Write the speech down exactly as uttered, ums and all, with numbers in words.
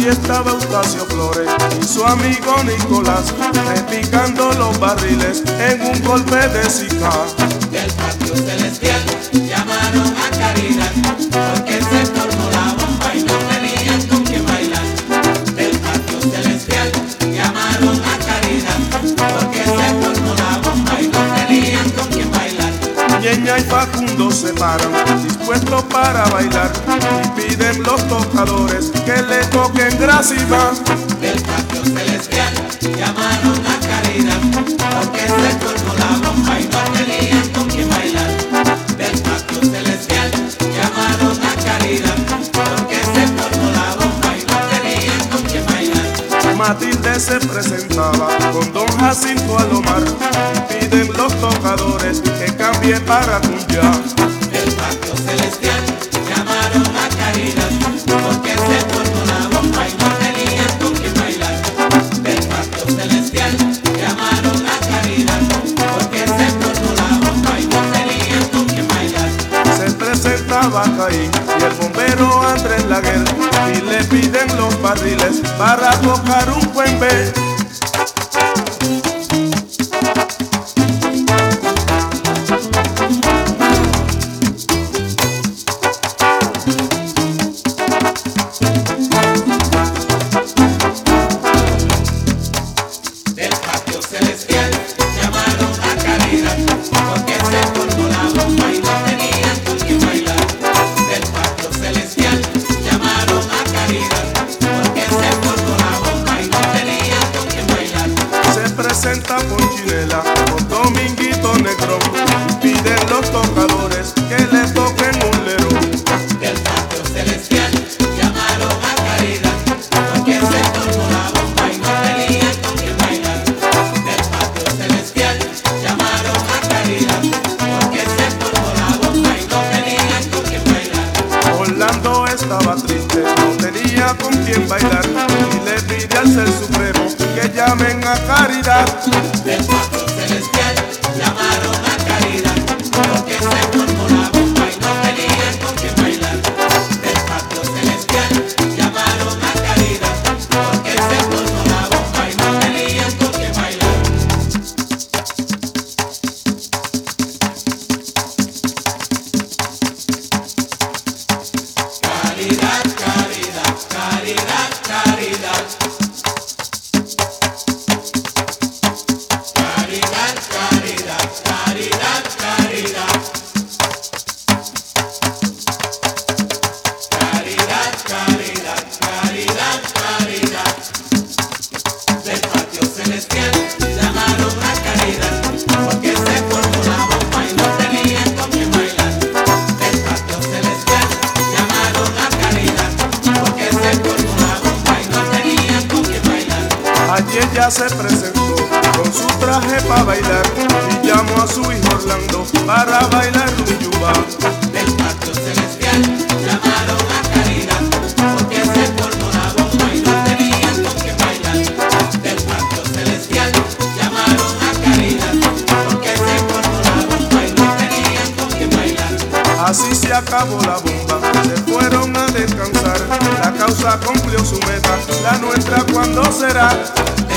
Allí estaba Eustacio Flores y su amigo Nicolás, repicando los barriles en un golpe de sica. Del patio celestial llamaron a Caridad, porque se tornó la bomba y no tenían con quién bailar. Del patio celestial llamaron a Caridad, porque se tornó la bomba y no tenían con quién bailar. Ñeña y Facundo se paran, dispuestos para bailar, y piden los tocadores que le toquen grasiva. Del patio celestial llamaron a Caridad, porque se tornó la bomba y no tenían con quién bailar. Del patio celestial llamaron a Caridad, porque se tornó la bomba y no tenían con quién bailar. Matilde se presentaba con don Jacinto Alomar, y piden los tocadores que cambie para cumbia. Del patio celestial llamaron a Caridad, porque se tornó la bomba y no tenían con quién bailar. Del patio celestial llamaron a Caridad, porque se tornó la bomba y no tenían con quién bailar. Se presentaba Caín y el bombero Andrés Laguer, y le piden los barriles para tocar un cuembe. Del patio celestial llamaron a Caridad, porque se tornó la bomba y no tenían con quién bailar. Del patio celestial llamaron a Caridad, porque se tornó la bomba y no tenían con quién bailar. Se presenta Ponchinela con Dominguito Negrón, y piden los tocadores que le toquen un lerón. Del patio celestial llamaron a Caridad, porque se tornó la bomba y no tenían con quién bailar. Del patio celestial llamaron a Caridad, porque se tornó la bomba y no tenían con quién bailar. Orlando estaba triste, no tenía con quién bailar, y le pide al Ser Supremo que llamen a Caridad. Del patio celestial llamaron a Caridad, porque se tornó la bomba y no tenían con quién bailar. Del patio celestial llamaron a Caridad, porque se tornó la bomba y no tenían con quién bailar. Caridad, caridad, caridad, caridad. Caridad, caridad, caridad, caridad. Caridad, caridad, caridad, caridad. Del patio celestial llamaron a Caridad, porque se formó la bomba y no tenían con quién bailar. Del patio celestial llamaron a Caridad, porque se formó la bomba y no tenían con quién bailar. Allí ella se presentó con su traje para bailar, y llamó a su hijo Orlando para bailar rumba. Del patio celestial llamaron a Caridad, porque se formó la bomba y no tenían con quién bailar. Del patio celestial llamaron a Caridad, porque se formó la bomba y no tenían con quién bailar. Así se acabó la bomba, se fueron a descansar, la causa cumplió su meta, la nuestra cuando será.